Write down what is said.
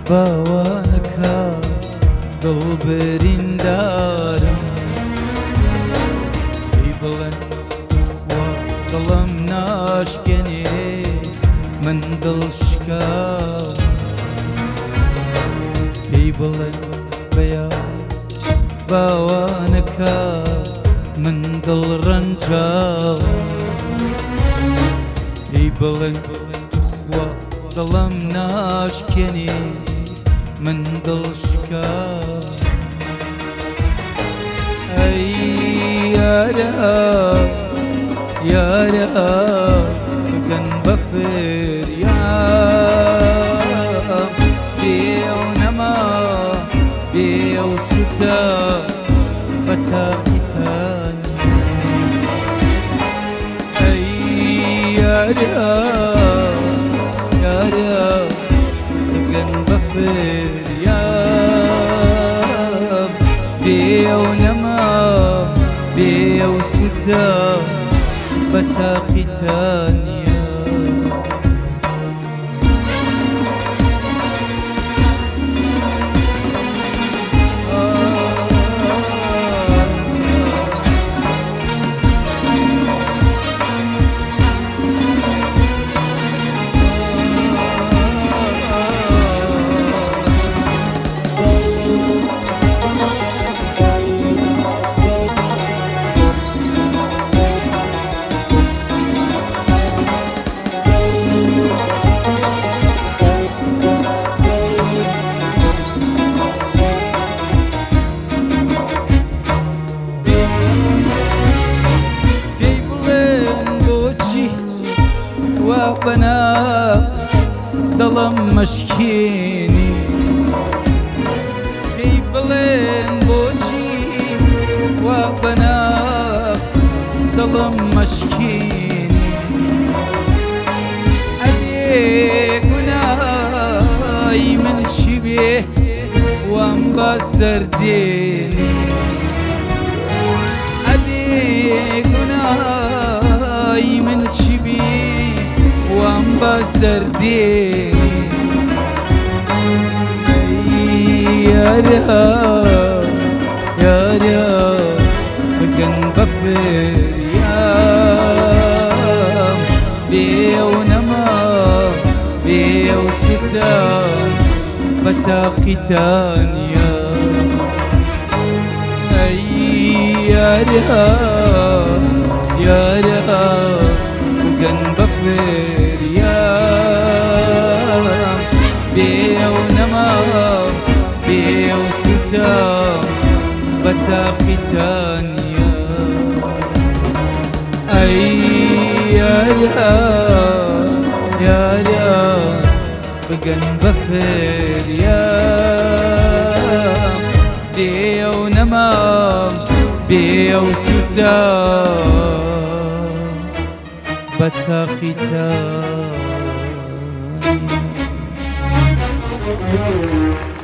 باوانەکە دڵبەریندارم پێی بڵێن خوا دڵم ناشکێنێ من دڵشکام پێی بڵێن بەیا باوانەکە من دڵڕەنجاوم پێی بڵێن خوا دڵم ناشکێنێ من دڵشکام ئەی یارە یارە بگەن بە فریام بێو نەما بێو سوتە بە تاقیتان ئەی یارە یارە بگەن بە فریام بێو نەما بێو سوتە بە تاقیتانە بنا دڵم مەشکێنی پێی بڵێن بۆچی وا بنا دڵم مەشکێنی ئەبێ گوناهی من چی بێ وام بە سەردێنی ئەبێ گوناهی من چی بێ وام بە سەردێنی یارە یارە بگەن بە فریام بێو نەما بێو سوتە بە تاقیتانە ئەی یارە یارە بگەن بە فریام بێو نەما بێو سوتە بە تاقیتانە ئەی یارە یارە بگەن بە فریام بێو نەما بێو سوتە بە تاقیتانە